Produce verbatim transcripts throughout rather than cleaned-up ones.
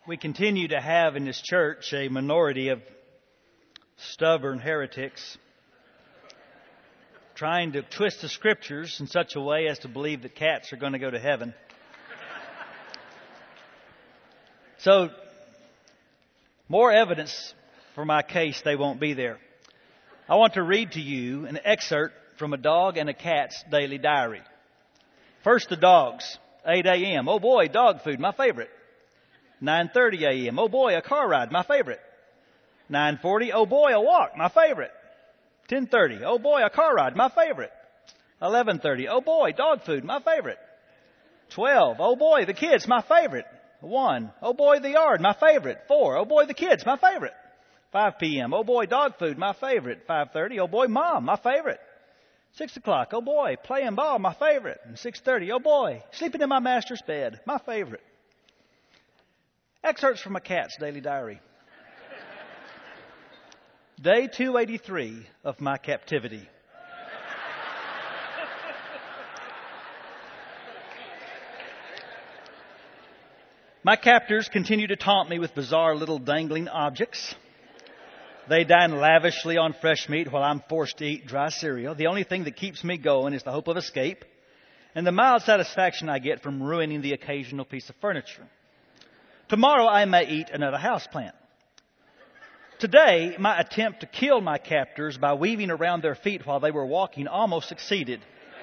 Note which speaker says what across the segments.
Speaker 1: We continue to have in this church a minority of stubborn heretics trying to twist the scriptures in such a way as to believe that cats are going to go to heaven. So, more evidence for my case they won't be there. I want to read to you an excerpt from a dog and a cat's daily diary. First, the dogs. eight a.m. Oh boy, dog food, my favorite. nine thirty a.m. Oh boy, a car ride, my favorite. nine forty, oh boy, a walk, my favorite. ten thirty, oh boy, a car ride, my favorite. eleven thirty, oh boy, dog food, my favorite. twelve, oh boy, the kids, my favorite. one, oh boy, the yard, my favorite. four, oh boy, the kids, my favorite. five p.m., oh boy, dog food, my favorite. five thirty, oh boy, mom, my favorite. six o'clock, oh boy, playing ball, my favorite. And six thirty, oh boy, sleeping in my master's bed, my favorite. Excerpts from a cat's daily diary. Day two eighty-three of my captivity. My captors continue to taunt me with bizarre little dangling objects. They dine lavishly on fresh meat while I'm forced to eat dry cereal. The only thing that keeps me going is the hope of escape and the mild satisfaction I get from ruining the occasional piece of furniture. Tomorrow I may eat another houseplant. Today, my attempt to kill my captors by weaving around their feet while they were walking almost succeeded.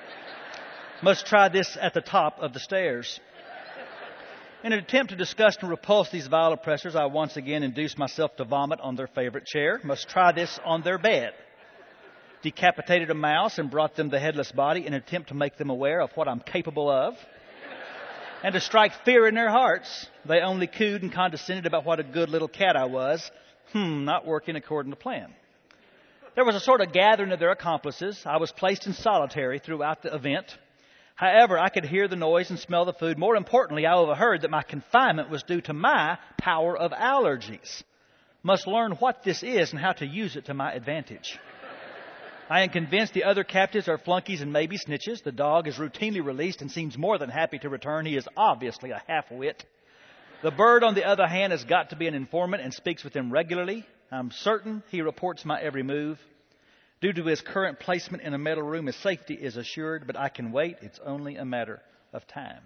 Speaker 1: Must try this at the top of the stairs. In an attempt to disgust and repulse these vile oppressors, I once again induced myself to vomit on their favorite chair. Must try this on their bed. Decapitated a mouse and brought them the headless body in an attempt to make them aware of what I'm capable of. And to strike fear in their hearts, they only cooed and condescended about what a good little cat I was. Hmm, not working according to plan. There was a sort of gathering of their accomplices. I was placed in solitary throughout the event. However, I could hear the noise and smell the food. More importantly, I overheard that my confinement was due to my power of allergies. Must learn what this is and how to use it to my advantage. I am convinced the other captives are flunkies and maybe snitches. The dog is routinely released and seems more than happy to return. He is obviously a half-wit. The bird, on the other hand, has got to be an informant and speaks with them regularly. I'm certain he reports my every move. Due to his current placement in a metal room, his safety is assured, but I can wait. It's only a matter of time.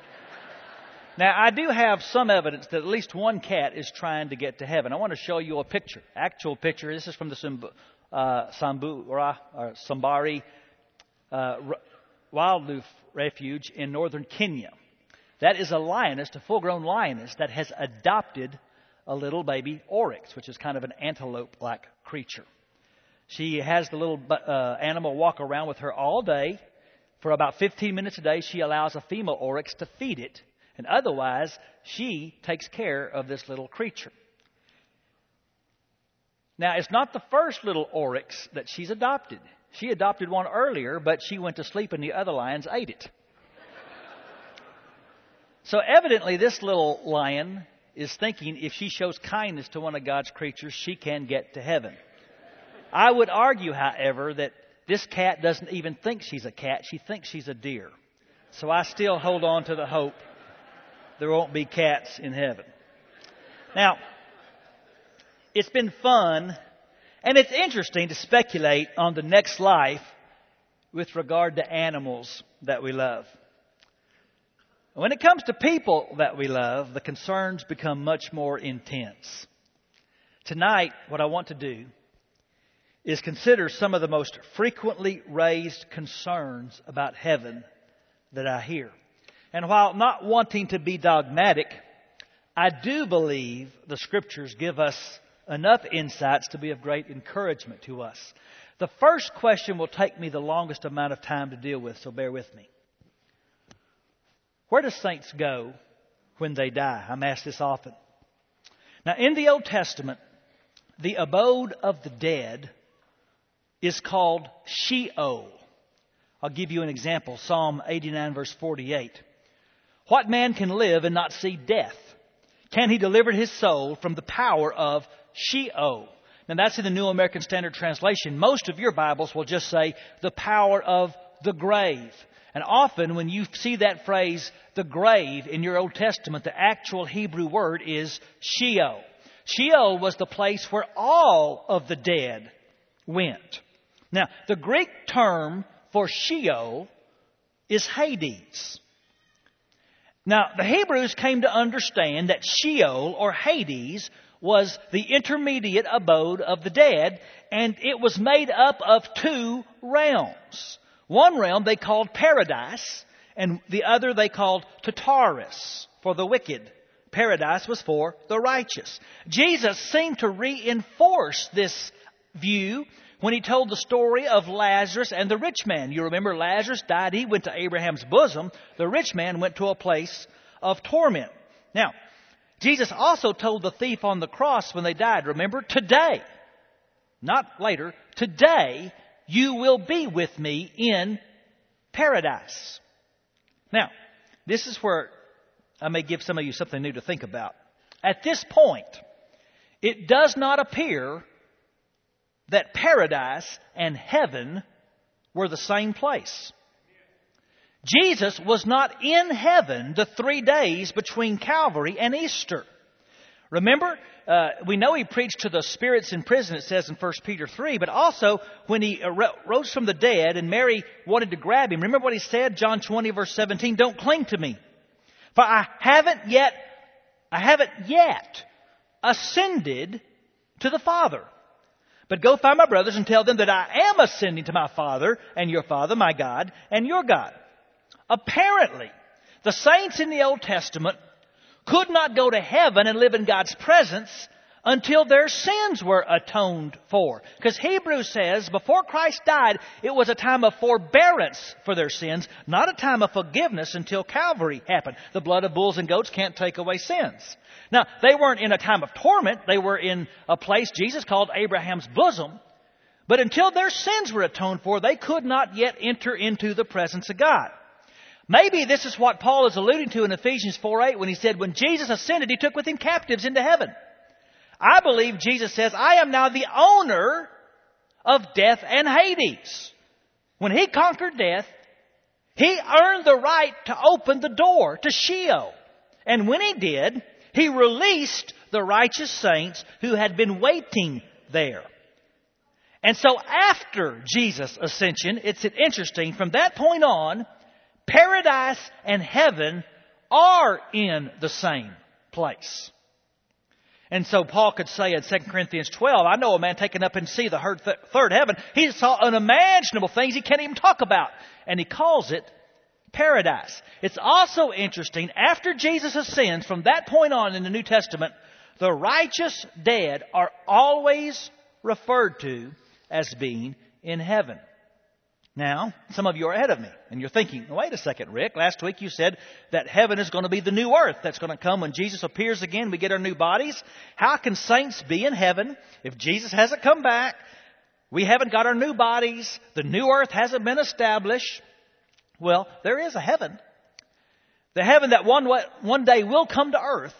Speaker 1: Now, I do have some evidence that at least one cat is trying to get to heaven. I want to show you a picture, actual picture. This is from the Sambu, uh, Sambura, or Sambari uh, Wildlife Refuge in northern Kenya. That is a lioness, a full-grown lioness, that has adopted a little baby oryx, which is kind of an antelope-like creature. She has the little uh, animal walk around with her all day. For about fifteen minutes a day, she allows a female oryx to feed it. And otherwise, she takes care of this little creature. Now, it's not the first little oryx that she's adopted. She adopted one earlier, but she went to sleep and the other lions ate it. So evidently, this little lion is thinking if she shows kindness to one of God's creatures, she can get to heaven. I would argue, however, that this cat doesn't even think she's a cat. She thinks she's a deer. So I still hold on to the hope there won't be cats in heaven. Now, it's been fun, and it's interesting to speculate on the next life with regard to animals that we love. When it comes to people that we love, the concerns become much more intense. Tonight, what I want to do is consider some of the most frequently raised concerns about heaven that I hear. And while not wanting to be dogmatic, I do believe the Scriptures give us enough insights to be of great encouragement to us. The first question will take me the longest amount of time to deal with, so bear with me. Where do saints go when they die? I'm asked this often. Now, in the Old Testament, the abode of the dead is called Sheol. I'll give you an example. Psalm eighty-nine, verse forty-eight. What man can live and not see death? Can he deliver his soul from the power of Sheol? Now that's in the New American Standard Translation. Most of your Bibles will just say the power of the grave. And often when you see that phrase, the grave, in your Old Testament, the actual Hebrew word is Sheol. Sheol was the place where all of the dead went. Now, the Greek term for Sheol is Hades. Now, the Hebrews came to understand that Sheol, or Hades, was the intermediate abode of the dead, and it was made up of two realms. One realm they called Paradise, and the other they called Tartarus, for the wicked. Paradise was for the righteous. Jesus seemed to reinforce this view when he told the story of Lazarus and the rich man. You remember Lazarus died, he went to Abraham's bosom. The rich man went to a place of torment. Now, Jesus also told the thief on the cross when they died, remember, today, not later, today you will be with me in paradise. Now, this is where I may give some of you something new to think about. At this point, it does not appear that paradise and heaven were the same place. Jesus was not in heaven the three days between Calvary and Easter. Remember, uh, we know he preached to the spirits in prison, it says in First Peter three, but also when he rose from the dead and Mary wanted to grab him, remember what he said, John twenty verse seventeen, don't cling to me, for I haven't yet, I haven't yet ascended to the Father. But go find my brothers and tell them that I am ascending to my Father and your Father, my God, and your God. Apparently, the saints in the Old Testament could not go to heaven and live in God's presence until their sins were atoned for. Because Hebrews says before Christ died, it was a time of forbearance for their sins, not a time of forgiveness until Calvary happened. The blood of bulls and goats can't take away sins. Now, they weren't in a time of torment. They were in a place Jesus called Abraham's bosom. But until their sins were atoned for, they could not yet enter into the presence of God. Maybe this is what Paul is alluding to in Ephesians four eight when he said, when Jesus ascended, he took with him captives into heaven. I believe Jesus says, I am now the owner of death and Hades. When he conquered death, he earned the right to open the door to Sheol. And when he did, he released the righteous saints who had been waiting there. And so after Jesus' ascension, it's interesting, from that point on, paradise and heaven are in the same place. And so Paul could say in Second Corinthians twelve, I know a man taken up and see the third heaven. He saw unimaginable things he can't even talk about. And he calls it paradise. It's also interesting, after Jesus ascends, from that point on in the New Testament, the righteous dead are always referred to as being in heaven. Now, some of you are ahead of me, and you're thinking, wait a second, Rick, last week you said that heaven is going to be the new earth that's going to come when Jesus appears again, we get our new bodies. How can saints be in heaven if Jesus hasn't come back? We haven't got our new bodies. The new earth hasn't been established. Well, there is a heaven. The heaven that one, one day will come to earth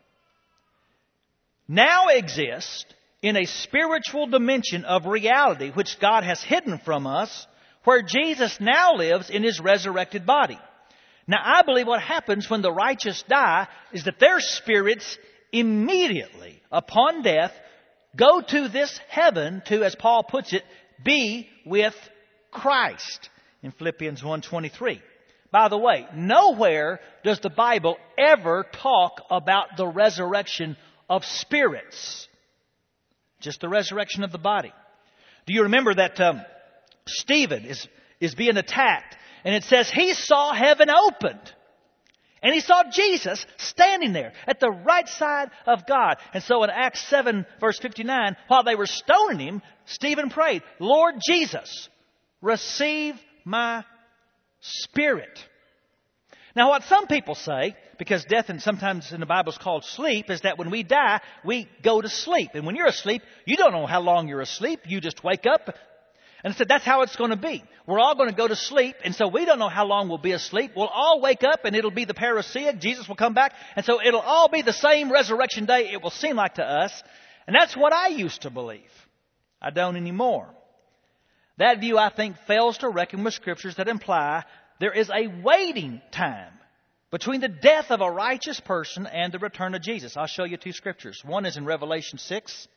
Speaker 1: now exists in a spiritual dimension of reality which God has hidden from us, where Jesus now lives in His resurrected body. Now, I believe what happens when the righteous die is that their spirits immediately, upon death, go to this heaven to, as Paul puts it, be with Christ in Philippians one twenty-three. By the way, nowhere does the Bible ever talk about the resurrection of spirits. Just the resurrection of the body. Do you remember that um, Stephen is, is being attacked, and it says he saw heaven opened. And he saw Jesus standing there at the right side of God. And so in Acts seven verse fifty-nine, while they were stoning him, Stephen prayed, Lord Jesus, receive my spirit. Now what some people say, because death and sometimes in the Bible is called sleep, is that when we die, we go to sleep. And when you're asleep, you don't know how long you're asleep. You just wake up. And I said, that's how it's going to be. We're all going to go to sleep. And so we don't know how long we'll be asleep. We'll all wake up and it'll be the parousia. Jesus will come back. And so it'll all be the same resurrection day, it will seem like to us. And that's what I used to believe. I don't anymore. That view, I think, fails to reckon with scriptures that imply there is a waiting time between the death of a righteous person and the return of Jesus. I'll show you two scriptures. One is in Revelation six.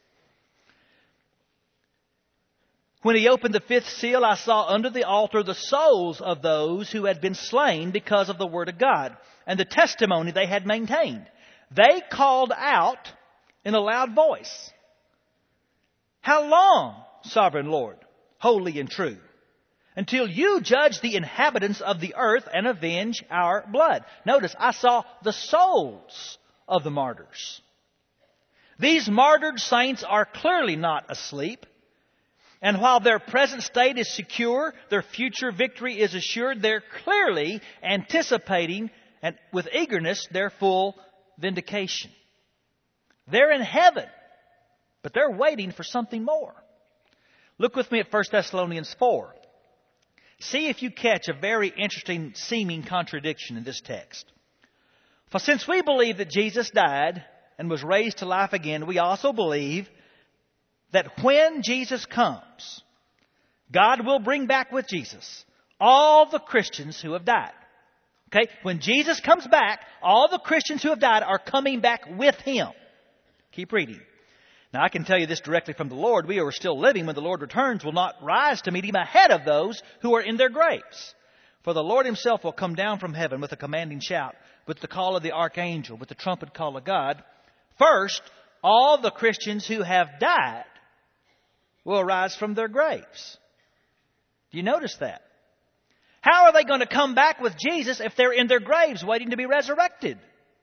Speaker 1: When he opened the fifth seal, I saw under the altar the souls of those who had been slain because of the word of God and the testimony they had maintained. They called out in a loud voice, "How long, sovereign Lord, holy and true, until you judge the inhabitants of the earth and avenge our blood?" Notice, I saw the souls of the martyrs. These martyred saints are clearly not asleep. And while their present state is secure, their future victory is assured, they're clearly anticipating and with eagerness their full vindication. They're in heaven, but they're waiting for something more. Look with me at First Thessalonians four. See if you catch a very interesting seeming contradiction in this text. For since we believe that Jesus died and was raised to life again, we also believe that when Jesus comes, God will bring back with Jesus all the Christians who have died. Okay? When Jesus comes back, all the Christians who have died are coming back with Him. Keep reading. Now, I can tell you this directly from the Lord. We who are still living when the Lord returns will not rise to meet Him ahead of those who are in their graves. For the Lord Himself will come down from heaven with a commanding shout, with the call of the archangel, with the trumpet call of God. First, all the Christians who have died will arise from their graves. Do you notice that? How are they going to come back with Jesus if they're in their graves waiting to be resurrected?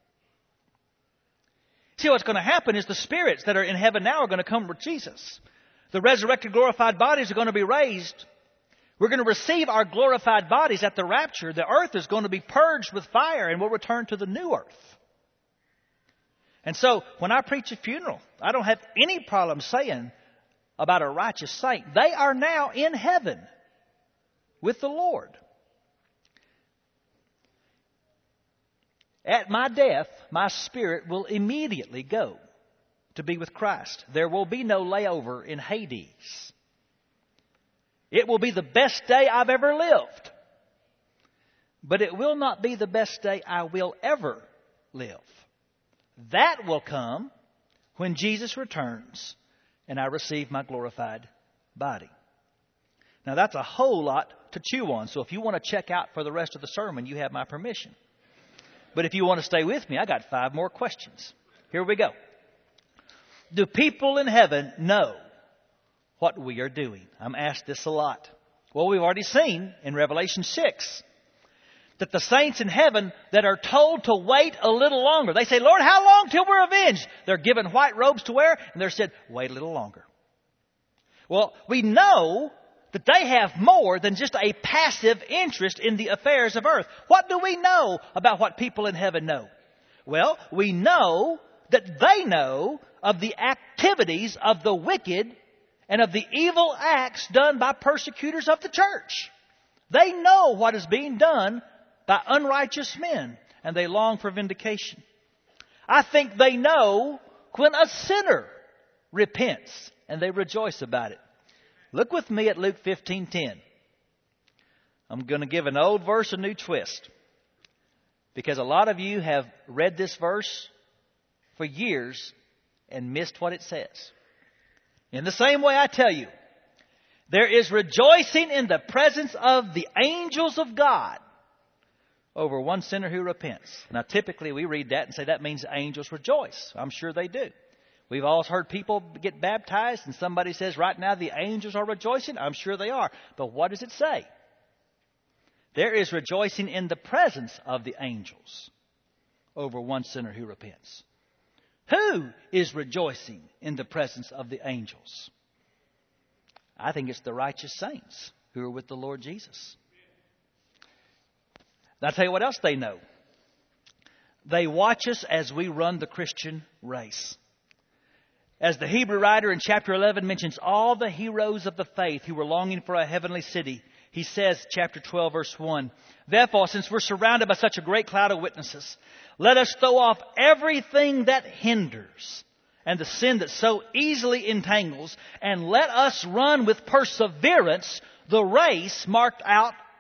Speaker 1: See, what's going to happen is the spirits that are in heaven now are going to come with Jesus. The resurrected, glorified bodies are going to be raised. We're going to receive our glorified bodies at the rapture. The earth is going to be purged with fire and we'll return to the new earth. And so, when I preach a funeral, I don't have any problem saying about a righteous saint. They are now in heaven with the Lord. At my death, my spirit will immediately go to be with Christ. There will be no layover in Hades. It will be the best day I've ever lived. But it will not be the best day I will ever live. That will come when Jesus returns and I receive my glorified body. Now, that's a whole lot to chew on. So if you want to check out for the rest of the sermon, you have my permission. But if you want to stay with me, I got five more questions. Here we go. Do people in heaven know what we are doing? I'm asked this a lot. Well, we've already seen in Revelation six that the saints in heaven that are told to wait a little longer. They say, "Lord, how long till we're avenged?" They're given white robes to wear, and they're said, "Wait a little longer." Well, we know that they have more than just a passive interest in the affairs of earth. What do we know about what people in heaven know? Well, we know that they know of the activities of the wicked and of the evil acts done by persecutors of the church. They know what is being done by unrighteous men, and they long for vindication. I think they know when a sinner repents, and they rejoice about it. Look with me at Luke fifteen ten. I'm going to give an old verse a new twist, because a lot of you have read this verse for years and missed what it says. In the same way, I tell you, there is rejoicing in the presence of the angels of God over one sinner who repents. Now, typically we read that and say that means angels rejoice. I'm sure they do. We've all heard people get baptized and somebody says, right now the angels are rejoicing. I'm sure they are. But what does it say? There is rejoicing in the presence of the angels over one sinner who repents. Who is rejoicing in the presence of the angels? I think it's the righteous saints who are with the Lord Jesus. I'll tell you what else they know. They watch us as we run the Christian race. As the Hebrew writer in chapter eleven mentions all the heroes of the faith who were longing for a heavenly city, he says, chapter twelve, verse one, "Therefore, since we're surrounded by such a great cloud of witnesses, let us throw off everything that hinders and the sin that so easily entangles, and let us run with perseverance the race marked out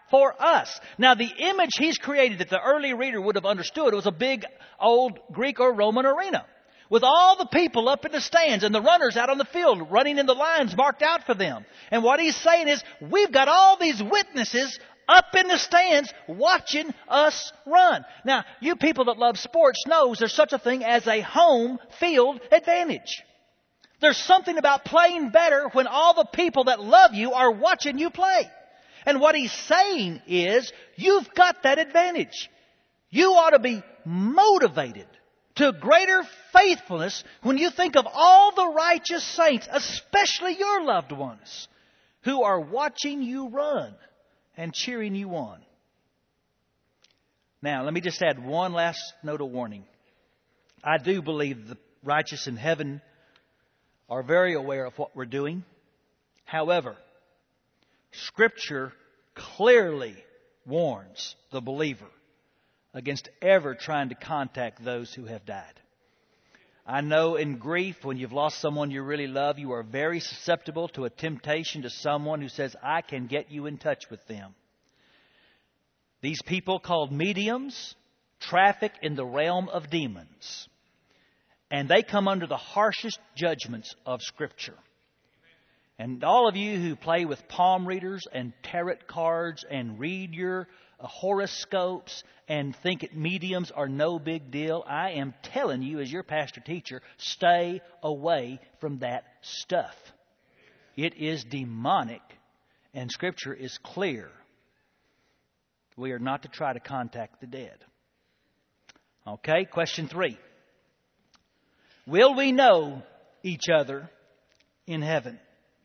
Speaker 1: for us. Now, the image He's created that the early reader would have understood was a big old Greek or Roman arena with all the people up in the stands and the runners out on the field running in the lines marked out for them. And what He's saying is, we've got all these witnesses up in the stands watching us run. Now, you people that love sports knows there's such a thing as a home field advantage. There's something about playing better when all the people that love you are watching you play. And what He's saying is, you've got that advantage. You ought to be motivated to greater faithfulness when you think of all the righteous saints, especially your loved ones, who are watching you run and cheering you on. Now, let me just add one last note of warning. I do believe the righteous in heaven are very aware of what we're doing. However, Scripture clearly warns the believer against ever trying to contact those who have died. I know in grief, when you've lost someone you really love, you are very susceptible to a temptation to someone who says, I can get you in touch with them. These people called mediums traffic in the realm of demons. And they come under the harshest judgments of Scripture. And all of you who play with palm readers and tarot cards and read your horoscopes and think mediums are no big deal, I am telling you as your pastor teacher, stay away from that stuff. It is demonic, and Scripture is clear. We are not to try to contact the dead. Okay, question three. Will we know each other in heaven?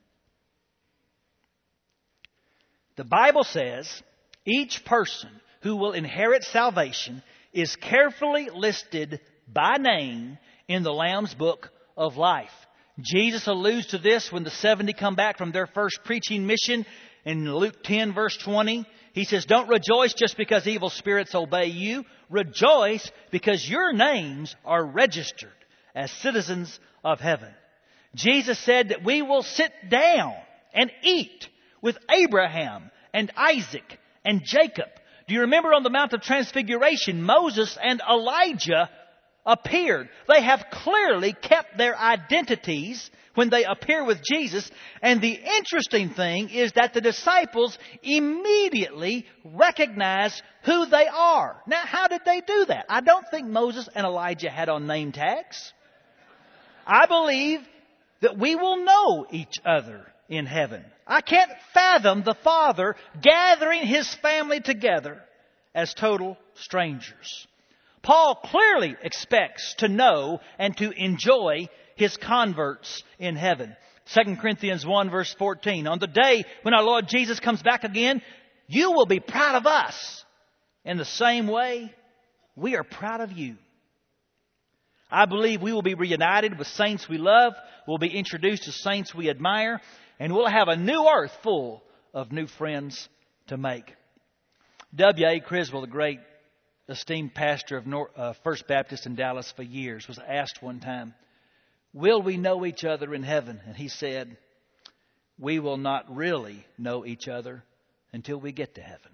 Speaker 1: The Bible says each person who will inherit salvation is carefully listed by name in the Lamb's Book of Life. Jesus alludes to this when the seventy come back from their first preaching mission in Luke ten verse twenty. He says, don't rejoice just because evil spirits obey you. Rejoice because your names are registered as citizens of heaven. Jesus said that we will sit down and eat with Abraham and Isaac and Jacob. Do you remember on the Mount of Transfiguration, Moses and Elijah appeared? They have clearly kept their identities when they appear with Jesus. And the interesting thing is that the disciples immediately recognize who they are. Now, how did they do that? I don't think Moses and Elijah had on name tags. I believe that we will know each other in heaven. I can't fathom the Father gathering His family together as total strangers. Paul clearly expects to know and to enjoy his converts in heaven. Second Corinthians one verse fourteen. On the day when our Lord Jesus comes back again, you will be proud of us. In the same way, we are proud of you. I believe we will be reunited with saints we love. We'll be introduced to saints we admire. And we'll have a new earth full of new friends to make. W A Criswell, the great esteemed pastor of North, uh, First Baptist in Dallas for years, was asked one time, will we know each other in heaven? And he said, we will not really know each other until we get to heaven.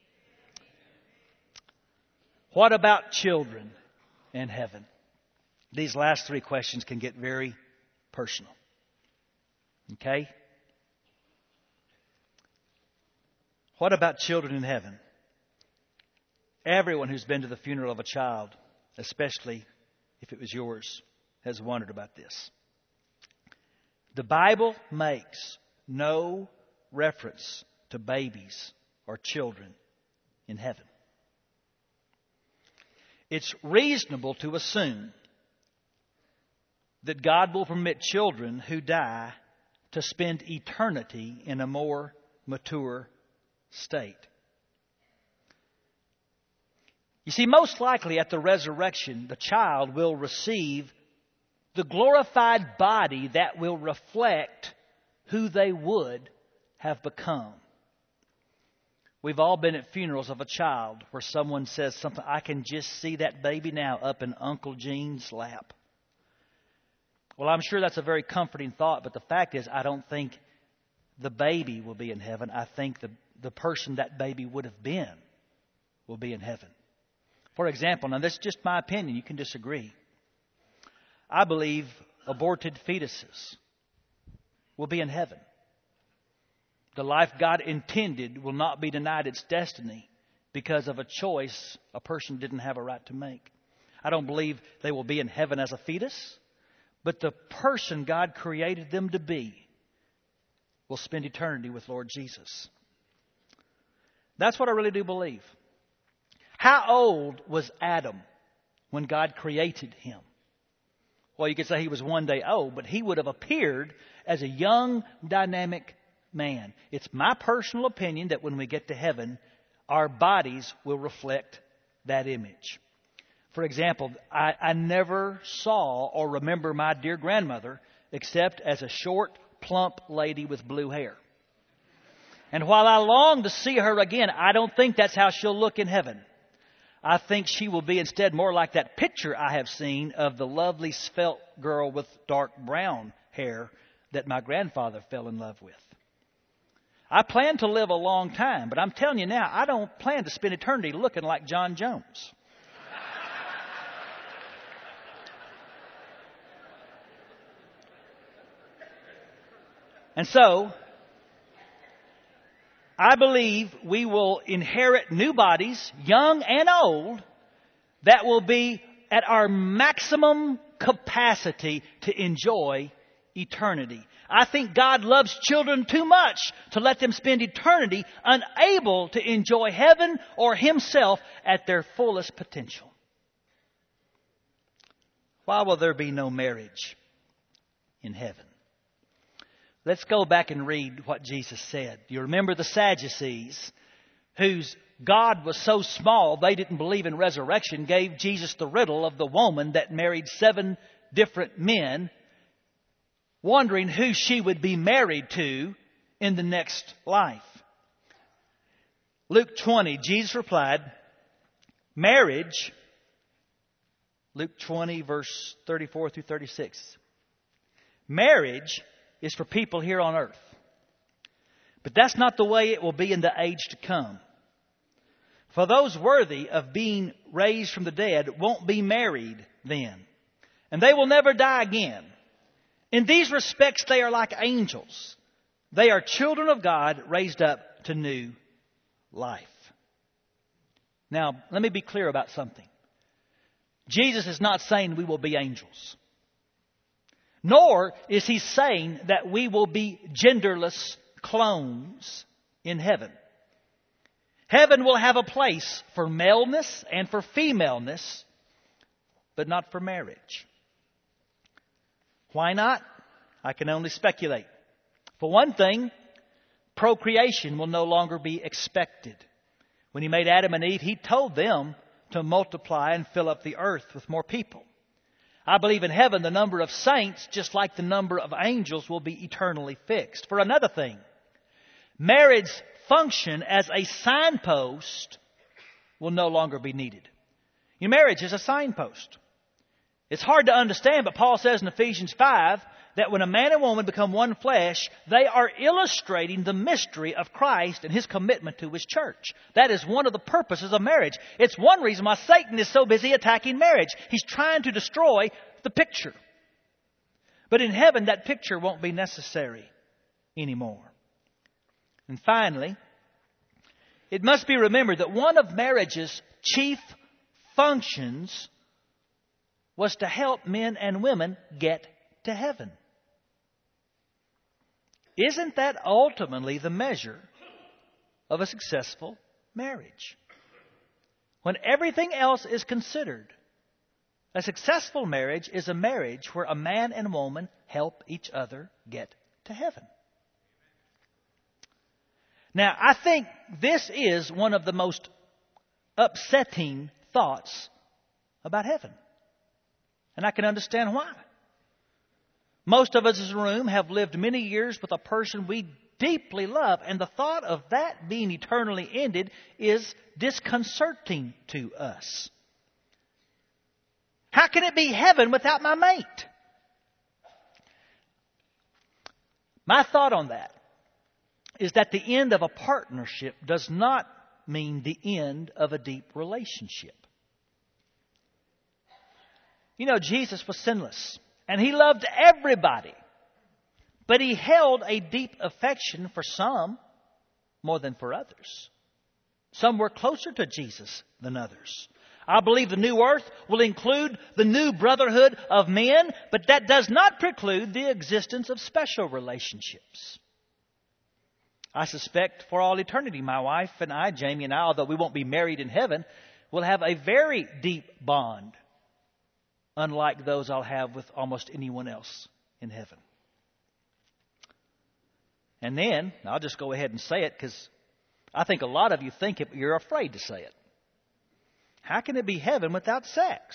Speaker 1: What about children in heaven? These last three questions can get very personal. Okay? What about children in heaven? Everyone who's been to the funeral of a child, especially if it was yours, has wondered about this. The Bible makes no reference to babies or children in heaven. It's reasonable to assume that God will permit children who die to spend eternity in a more mature state. You see, most likely at the resurrection, the child will receive the glorified body that will reflect who they would have become. We've all been at funerals of a child where someone says something, I can just see that baby now up in Uncle Gene's lap. Well, I'm sure that's a very comforting thought, but the fact is I don't think the baby will be in heaven. I think the the person that baby would have been will be in heaven. For example, now this is just my opinion, you can disagree. I believe aborted fetuses will be in heaven. The life God intended will not be denied its destiny because of a choice a person didn't have a right to make. I don't believe they will be in heaven as a fetus, but the person God created them to be will spend eternity with Lord Jesus. That's what I really do believe. How old was Adam when God created him? Well, you could say he was one day old, but he would have appeared as a young, dynamic man. It's my personal opinion that when we get to heaven, our bodies will reflect that image. For example, I, I never saw or remember my dear grandmother except as a short, plump lady with blue hair. And while I long to see her again, I don't think that's how she'll look in heaven. I think she will be instead more like that picture I have seen of the lovely svelte girl with dark brown hair that my grandfather fell in love with. I plan to live a long time, but I'm telling you now, I don't plan to spend eternity looking like John Jones. And so, I believe we will inherit new bodies, young and old, that will be at our maximum capacity to enjoy eternity. I think God loves children too much to let them spend eternity unable to enjoy heaven or Himself at their fullest potential. Why will there be no marriage in heaven? Let's go back and read what Jesus said. You remember the Sadducees, whose God was so small they didn't believe in resurrection, gave Jesus the riddle of the woman that married seven different men, wondering who she would be married to in the next life. Luke twenty, Jesus replied, marriage, Luke twenty, verse thirty-four through thirty-six. Marriage is for people here on earth. But that's not the way it will be in the age to come. For those worthy of being raised from the dead won't be married then, and they will never die again. In these respects, they are like angels. They are children of God raised up to new life. Now, let me be clear about something. Jesus is not saying we will be angels. Nor is He saying that we will be genderless clones in heaven. Heaven will have a place for maleness and for femaleness, but not for marriage. Why not? I can only speculate. For one thing, procreation will no longer be expected. When He made Adam and Eve, He told them to multiply and fill up the earth with more people. I believe in heaven the number of saints, just like the number of angels, will be eternally fixed. For another thing, marriage's function as a signpost will no longer be needed. Your marriage is a signpost. It's hard to understand, but Paul says in Ephesians five that when a man and woman become one flesh, they are illustrating the mystery of Christ and His commitment to His church. That is one of the purposes of marriage. It's one reason why Satan is so busy attacking marriage. He's trying to destroy the picture. But in heaven, that picture won't be necessary anymore. And finally, it must be remembered that one of marriage's chief functions was to help men and women get to heaven. Isn't that ultimately the measure of a successful marriage? When everything else is considered, a successful marriage is a marriage where a man and woman help each other get to heaven. Now, I think this is one of the most upsetting thoughts about heaven. And I can understand why. Most of us in this room have lived many years with a person we deeply love, and the thought of that being eternally ended is disconcerting to us. How can it be heaven without my mate? My thought on that is that the end of a partnership does not mean the end of a deep relationship. You know, Jesus was sinless, and He loved everybody. But He held a deep affection for some more than for others. Some were closer to Jesus than others. I believe the new earth will include the new brotherhood of men, but that does not preclude the existence of special relationships. I suspect for all eternity, my wife and I, Jamie and I, although we won't be married in heaven, will have a very deep bond, unlike those I'll have with almost anyone else in heaven. And then, I'll just go ahead and say it because I think a lot of you think it, but you're afraid to say it. How can it be heaven without sex?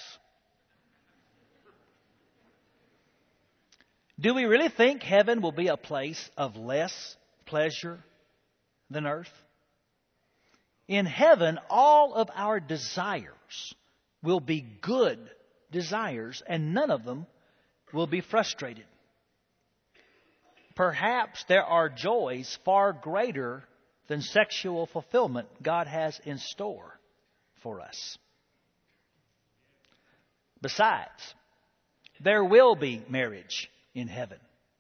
Speaker 1: Do we really think heaven will be a place of less pleasure than earth? In heaven, all of our desires will be good desires, and none of them will be frustrated. Perhaps there are joys far greater than sexual fulfillment God has in store for us. Besides, there will be marriage in heaven.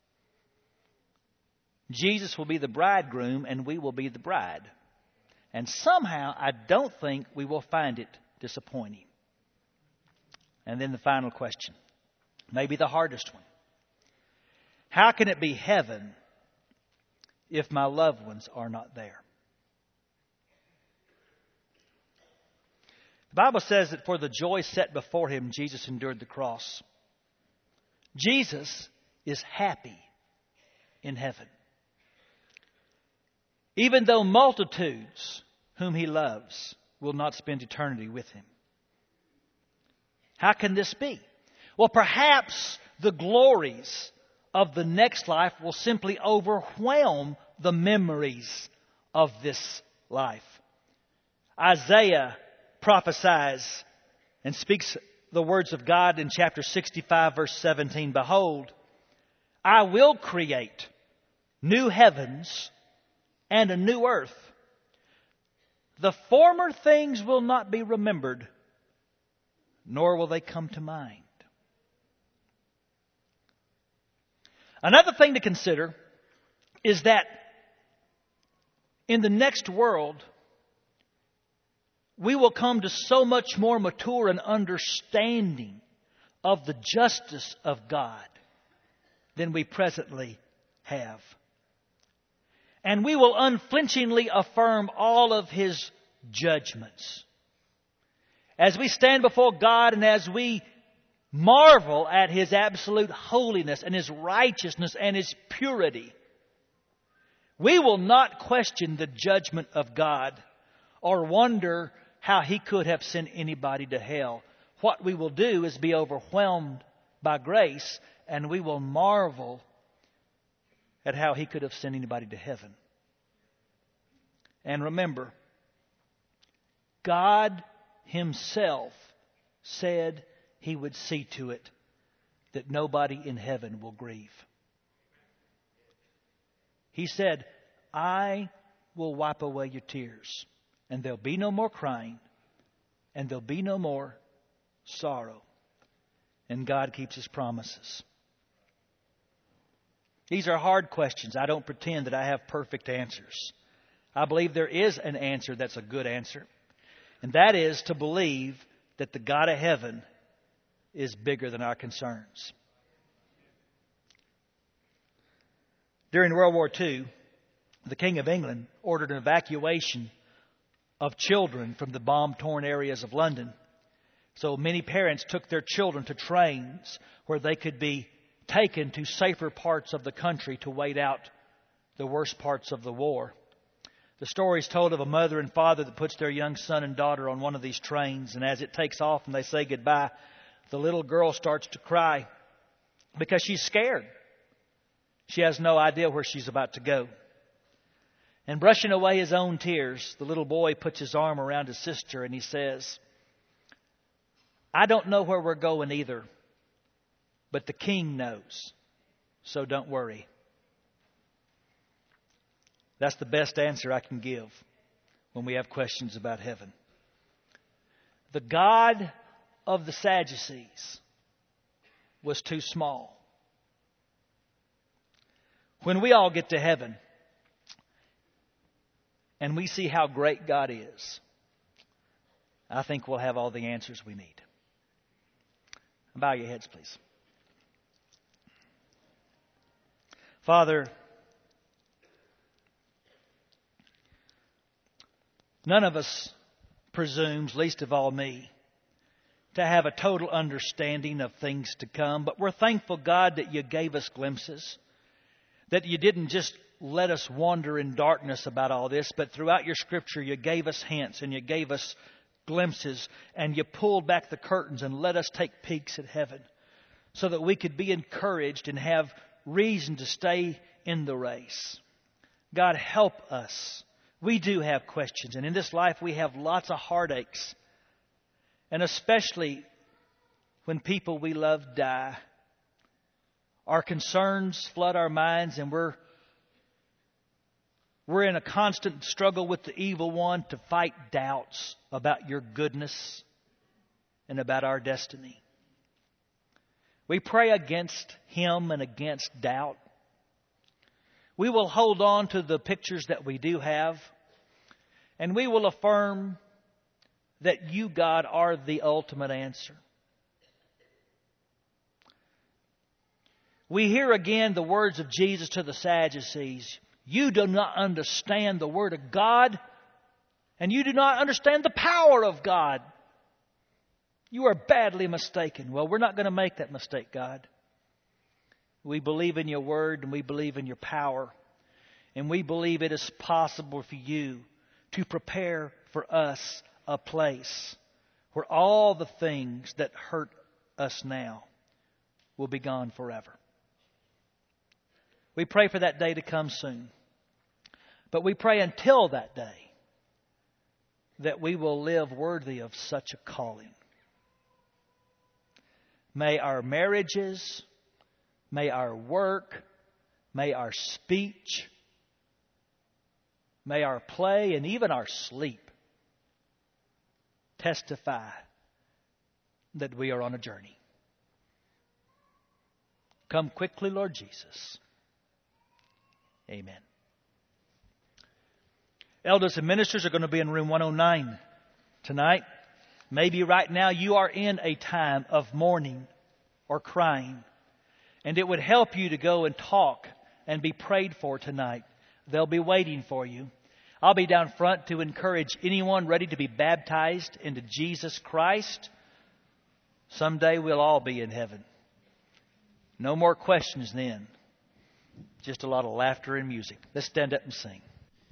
Speaker 1: Jesus will be the bridegroom and we will be the bride. And somehow I don't think we will find it disappointing. And then the final question, maybe the hardest one. How can it be heaven if my loved ones are not there? The Bible says that for the joy set before Him, Jesus endured the cross. Jesus is happy in heaven. Even though multitudes whom He loves will not spend eternity with Him. How can this be? Well, perhaps the glories of the next life will simply overwhelm the memories of this life. Isaiah prophesies and speaks the words of God in chapter sixty-five, verse seventeen. Behold, I will create new heavens and a new earth. The former things will not be remembered, nor will they come to mind. Another thing to consider is that in the next world, we will come to so much more mature and understanding of the justice of God than we presently have. And we will unflinchingly affirm all of His judgments. As we stand before God and as we marvel at His absolute holiness and His righteousness and His purity, we will not question the judgment of God or wonder how He could have sent anybody to hell. What we will do is be overwhelmed by grace, and we will marvel at how He could have sent anybody to heaven. And remember, God Himself said He would see to it that nobody in heaven will grieve. He said, I will wipe away your tears, and there'll be no more crying, and there'll be no more sorrow. And God keeps His promises. These are hard questions. I don't pretend that I have perfect answers. I believe there is an answer that's a good answer. And that is to believe that the God of heaven is bigger than our concerns. During World War Two, the King of England ordered an evacuation of children from the bomb-torn areas of London. So many parents took their children to trains where they could be taken to safer parts of the country to wait out the worst parts of the war. The story is told of a mother and father that puts their young son and daughter on one of these trains, and as it takes off and they say goodbye, the little girl starts to cry because she's scared. She has no idea where she's about to go. And brushing away his own tears, the little boy puts his arm around his sister and he says, I don't know where we're going either, but the King knows, so don't worry. That's the best answer I can give when we have questions about heaven. The God of the Sadducees was too small. When we all get to heaven and we see how great God is, I think we'll have all the answers we need. Bow your heads, please. Father, none of us presumes, least of all me, to have a total understanding of things to come. But we're thankful, God, that you gave us glimpses, that you didn't just let us wander in darkness about all this, but throughout your Scripture you gave us hints and you gave us glimpses, and you pulled back the curtains and let us take peeks at heaven so that we could be encouraged and have reason to stay in the race. God, help us. We do have questions, and in this life we have lots of heartaches, and especially when people we love die. Our concerns flood our minds, and we're We're in a constant struggle with the evil one to fight doubts about your goodness and about our destiny. We pray against him and against doubt. We will hold on to the pictures that we do have, and we will affirm that you, God, are the ultimate answer. We hear again the words of Jesus to the Sadducees. You do not understand the Word of God, and you do not understand the power of God. You are badly mistaken. Well, we're not going to make that mistake, God. We believe in your Word, and we believe in your power. And we believe it is possible for you to prepare for us a place where all the things that hurt us now will be gone forever. We pray for that day to come soon. But we pray until that day that we will live worthy of such a calling. May our marriages, may our work, may our speech, may our play, and even our sleep testify that we are on a journey. Come quickly, Lord Jesus. Amen. Elders and ministers are going to be in room one oh nine tonight. Maybe right now you are in a time of mourning or crying, and it would help you to go and talk and be prayed for tonight. They'll be waiting for you. I'll be down front to encourage anyone ready to be baptized into Jesus Christ. Someday we'll all be in heaven. No more questions then. Just a lot of laughter and music. Let's stand up and sing.